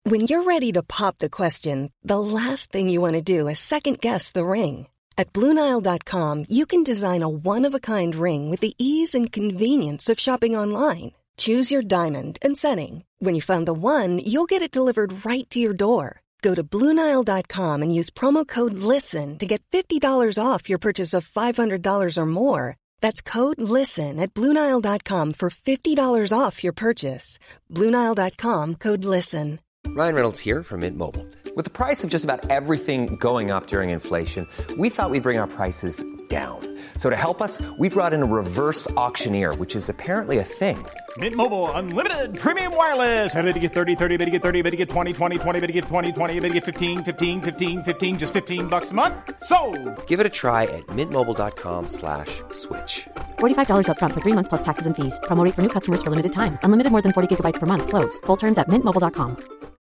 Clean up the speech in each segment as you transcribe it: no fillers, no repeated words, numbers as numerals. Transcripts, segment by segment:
When you're ready to pop the question, the last thing you want to do is second-guess the ring. At BlueNile.com, you can design a one-of-a-kind ring with the ease and convenience of shopping online. Choose your diamond and setting. When you find the one, you'll get it delivered right to your door. Go to BlueNile.com and use promo code LISTEN to get $50 off your purchase of $500 or more. That's code LISTEN at BlueNile.com for $50 off your purchase. BlueNile.com, code LISTEN. Ryan Reynolds here from Mint Mobile. With the price of just about everything going up during inflation, we thought we'd bring our prices down. So to help us, we brought in a reverse auctioneer, which is apparently a thing. Mint Mobile Unlimited Premium Wireless. How to get 30, 30, bit to get 30, bit to get 20, 20, 20, bit to get 20, 20, bit to get 15, 15, 15, 15, just $15 a month? Sold! Give it a try at mintmobile.com/switch. $45 up front for 3 months plus taxes and fees. Promo rate for new customers for limited time. Unlimited more than 40 gigabytes per month. Slows full terms at mintmobile.com.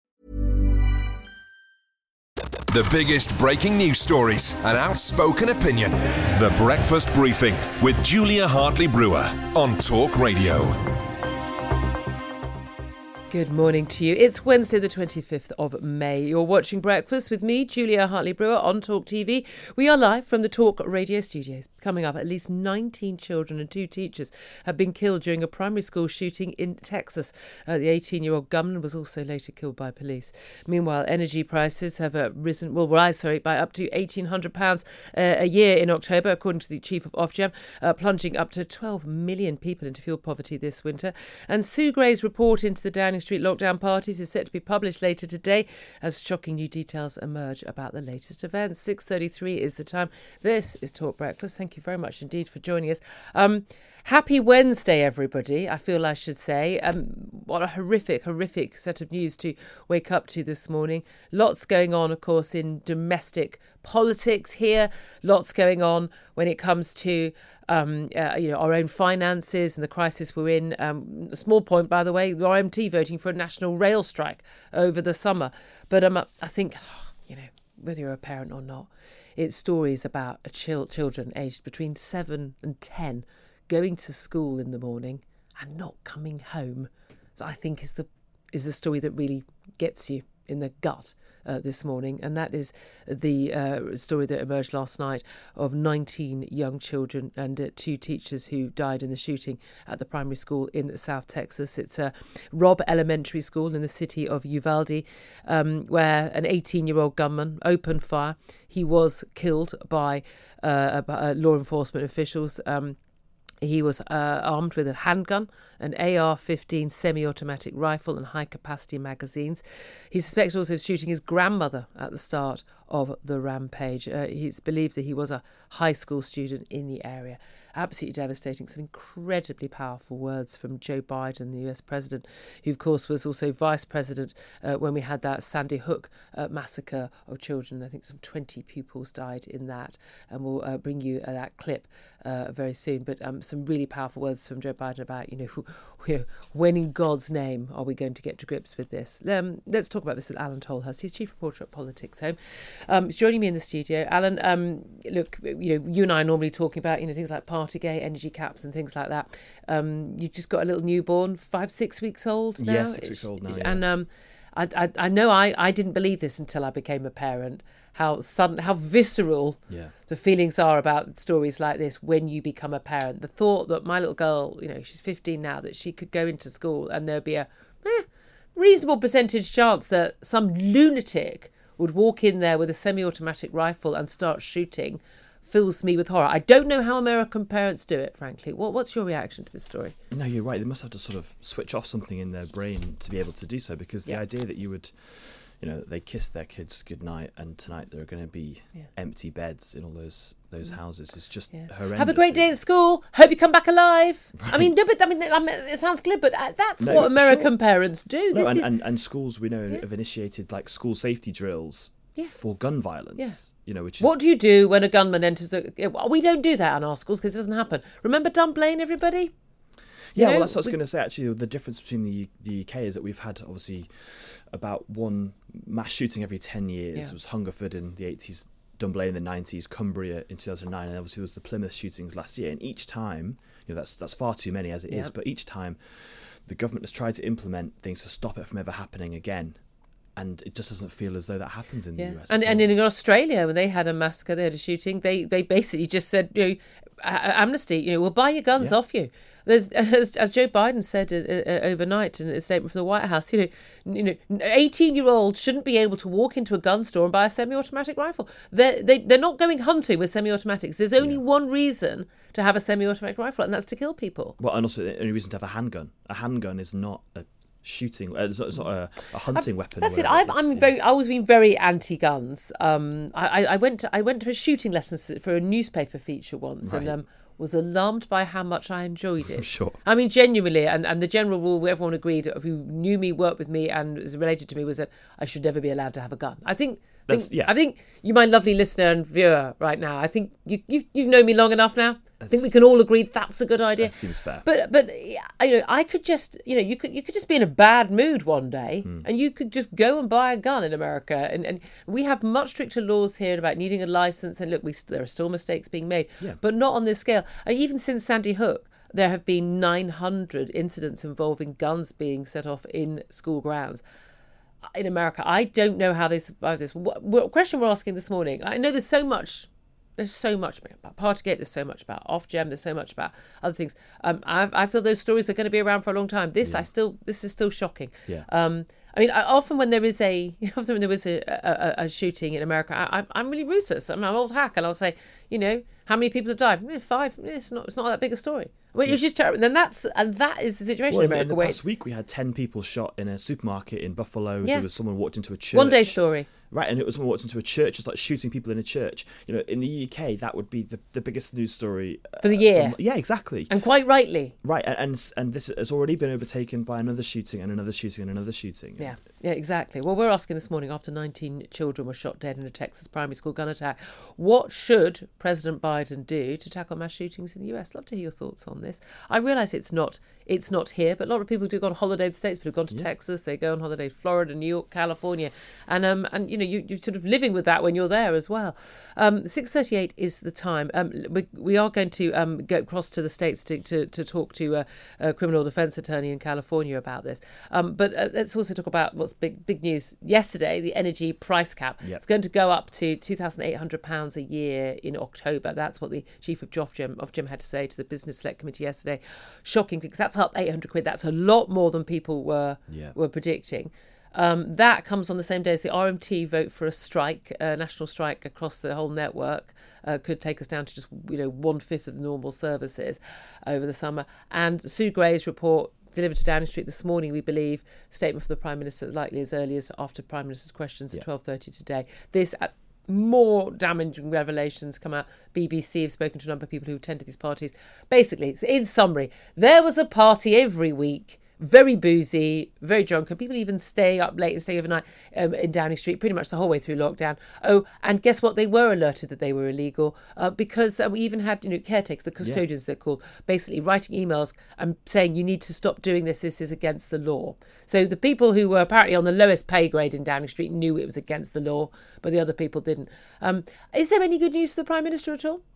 The biggest breaking news stories and outspoken opinion. The Breakfast Briefing with Julia Hartley-Brewer on Talk Radio. Good morning to you. It's Wednesday the 25th of May. You're watching Breakfast with me, Julia Hartley-Brewer, on Talk TV. We are live from the Talk Radio studios. Coming up, at least 19 children and 2 teachers have been killed during a primary school shooting in Texas. The 18-year-old gunman was also later killed by police. Meanwhile, energy prices have rise by up to £1,800 a year in October, according to the chief of Ofgem, plunging up to 12 million people into fuel poverty this winter. And Sue Gray's report into the Downing Street lockdown parties is set to be published later today as shocking new details emerge about the latest events. 6:33 is the time. This is Talk Breakfast. Thank you very much indeed for joining us. Happy Wednesday, everybody, I feel I should say. What a horrific set of news to wake up to this morning. Lots going on, of course, in domestic politics here. Lots going on when it comes to our own finances and the crisis we're in. A small point, by the way, the RMT voting for a national rail strike over the summer. But I think, whether you're a parent or not, it's stories about children aged between 7 and 10 going to school in the morning and not coming home. So I think is the story that really gets you in the gut this morning, and that is the story that emerged last night of 19 young children and 2 teachers who died in the shooting at the primary school in South Texas. It's a Robb Elementary School in the city of Uvalde, where an 18-year-old gunman opened fire. He was killed by law enforcement officials. He was armed with a handgun, an AR-15 semi-automatic rifle and high-capacity magazines. He suspects also of shooting his grandmother at the start of the rampage. It's believed that he was a high school student in the area. Absolutely devastating. Some incredibly powerful words from Joe Biden, the US president, who, of course, was also vice president when we had that Sandy Hook massacre of children. I think some 20 pupils died in that. And we'll bring you that clip very soon. But some really powerful words from Joe Biden about, when in God's name are we going to get to grips with this? Let's talk about this with Alan Tolhurst. He's chief reporter at Politics Home. He's joining me in the studio. Alan, look, you and I are normally talking about, things like Partygate, energy caps and things like that. You've just got a little newborn, 5-6 weeks old now? Yeah, 6 weeks old now, yeah. And I know I didn't believe this until I became a parent, how sudden, how visceral the feelings are about stories like this when you become a parent. The thought that my little girl, she's 15 now, that she could go into school and there'd be a reasonable percentage chance that some lunatic would walk in there with a semi-automatic rifle and start shooting fills me with horror. I don't know how American parents do it, frankly. What's your reaction to this story? No, you're right. They must have to sort of switch off something in their brain to be able to do so, because the idea that you would, they kiss their kids goodnight and tonight there are going to be empty beds in all those houses is just horrendous. Have a great day at school. Hope you come back alive. Right. It sounds glib, but that's what American parents do. And schools, we know, have initiated like school safety drills for gun violence. Which is... What do you do when a gunman enters the... We don't do that in our schools because it doesn't happen. Remember Dunblane, everybody? Well, that's what I was going to say, actually. The difference between the UK is that we've had, obviously, about one mass shooting every 10 years. It was Hungerford in the 80s, Dunblane in the 90s, Cumbria in 2009, and obviously there was the Plymouth shootings last year. And each time, that's far too many as it is, but each time the government has tried to implement things to stop it from ever happening again. And it just doesn't feel as though that happens in the US. And in Australia, when they had a massacre, they had a shooting, they basically just said, Amnesty, we'll buy your guns off you. There's, as Joe Biden said overnight in a statement from the White House, 18-year-olds shouldn't be able to walk into a gun store and buy a semi-automatic rifle. They're not going hunting with semi-automatics. There's only one reason to have a semi-automatic rifle, and that's to kill people. Well, and also the only reason to have a handgun. A handgun is not a shooting. It's not a hunting weapon. That's it. I've always been very anti-guns. I went to a shooting lesson for a newspaper feature once, right. And was alarmed by how much I enjoyed it. Sure. I mean, genuinely, and the general rule everyone agreed, who knew me, worked with me, and was related to me, was that I should never be allowed to have a gun. I think you, my lovely listener and viewer, right now, I think you've known me long enough now. I think we can all agree that's a good idea. That seems fair. But I could just, you could just be in a bad mood one day, and you could just go and buy a gun in America. And we have much stricter laws here about needing a license. And look, there are still mistakes being made, but not on this scale. And even since Sandy Hook, there have been 900 incidents involving guns being set off in school grounds. In America, I don't know how they survive this. What question we're asking this morning? I know there's so much about Partygate, there's so much about Ofgem, there's so much about other things. I feel those stories are going to be around for a long time. This is still shocking. Yeah. I mean, often when there is a shooting in America, I'm really ruthless. I'm an old hack, and I'll say, how many people have died? 5. It's not that big a story. Well, it was just terrible. And that is the situation in America. In the past week, we had 10 people shot in a supermarket in Buffalo. Yeah. There was someone walked into a church. One day story. Right, and it was someone walked into a church, just like shooting people in a church. In the UK, that would be the biggest news story for the year. Yeah, exactly. And quite rightly. Right, and this has already been overtaken by another shooting and another shooting and another shooting. Yeah, exactly. Well, we're asking this morning, after 19 children were shot dead in a Texas primary school gun attack, what should President Biden do to tackle mass shootings in the US? Love to hear your thoughts on this. I realise it's not here, but a lot of people do go on holiday to the States, people have gone to Texas, they go on holiday to Florida, New York, California, and you're sort of living with that when you're there as well. 6:38 is the time. We are going to go across to the States to talk to a criminal defence attorney in California about this. But let's also talk about what's big news yesterday, the energy price cap. Yep. It's going to go up to £2,800 a year in October. That's what the chief of Ofgem had to say to the Business Select Committee yesterday. Shocking, because that's up £800. That's a lot more than people were predicting. That comes on the same day as the RMT vote for a strike, a national strike across the whole network. Could take us down to just 1/5 of the normal services over the summer. And Sue Gray's report delivered to Downing Street this morning, we believe, statement from the Prime Minister likely as early as after Prime Minister's questions at 12:30 today. This, as more damaging revelations come out, BBC have spoken to a number of people who attended these parties. Basically, in summary, there was a party every week, very boozy, very drunk, and people even stay up late and stay overnight in Downing Street pretty much the whole way through lockdown. Oh, and guess what? They were alerted that they were illegal because we even had caretakers, the custodians they're called, basically writing emails and saying you need to stop doing this. This is against the law. So the people who were apparently on the lowest pay grade in Downing Street knew it was against the law, but the other people didn't. Is there any good news for the Prime Minister at all?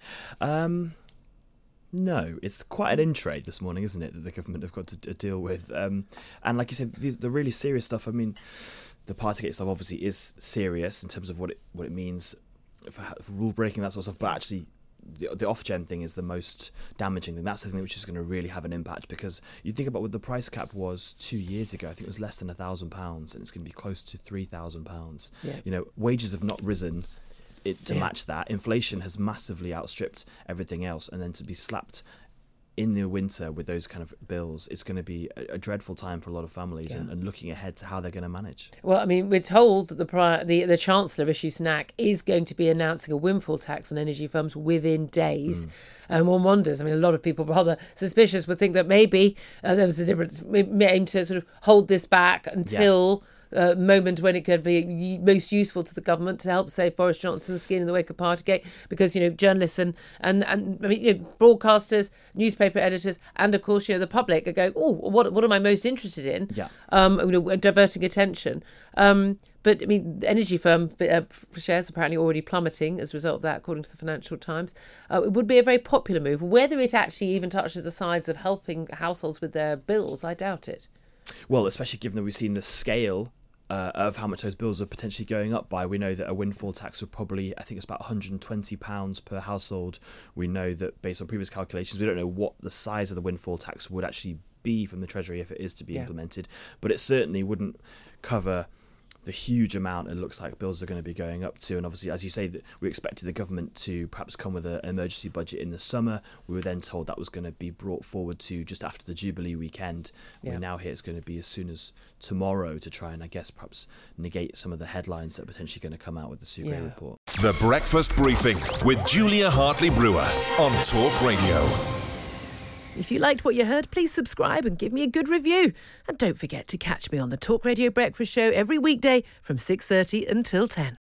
No, it's quite an in-trade this morning, isn't it, that the government have got to deal with. And like you said, the really serious stuff, I mean, the Partygate stuff obviously is serious in terms of what it means for rule breaking, that sort of stuff, but actually the Ofgem thing is the most damaging thing. That's the thing which is going to really have an impact, because you think about what the price cap was 2 years ago. I think it was less than £1,000, and it's going to be close to £3,000. Yeah. Wages have not risen to match that. Inflation has massively outstripped everything else, and then to be slapped in the winter with those kind of bills, it's going to be a dreadful time for a lot of families, and looking ahead to how they're going to manage. Well, I mean, we're told that the Chancellor, Rishi Sunak, is going to be announcing a windfall tax on energy firms within days. And one wonders, I mean, a lot of people rather suspicious would think that maybe there was a different aim to sort of hold this back until moment when it could be most useful to the government to help save Boris Johnson's skin in the wake of Partygate, because journalists and I mean broadcasters, newspaper editors, and of course the public are going, oh, what am I most interested in? Diverting attention. But I mean, energy firm shares apparently already plummeting as a result of that, according to the Financial Times. It would be a very popular move. Whether it actually even touches the sides of helping households with their bills, I doubt it. Well, especially given that we've seen the scale of how much those bills are potentially going up by. We know that a windfall tax would probably, I think it's about £120 per household. We know that based on previous calculations, we don't know what the size of the windfall tax would actually be from the Treasury if it is to be implemented, but it certainly wouldn't cover the huge amount it looks like bills are going to be going up to. And obviously, as you say, that we expected the government to perhaps come with an emergency budget in the summer. We were then told that was going to be brought forward to just after the Jubilee weekend. We now hear it's going to be as soon as tomorrow to try and, I guess, perhaps negate some of the headlines that are potentially going to come out with the Sugray report. The Breakfast Briefing with Julia Hartley-Brewer on Talk Radio. If you liked what you heard, please subscribe and give me a good review. And don't forget to catch me on the Talk Radio Breakfast Show every weekday from 6:30 until 10.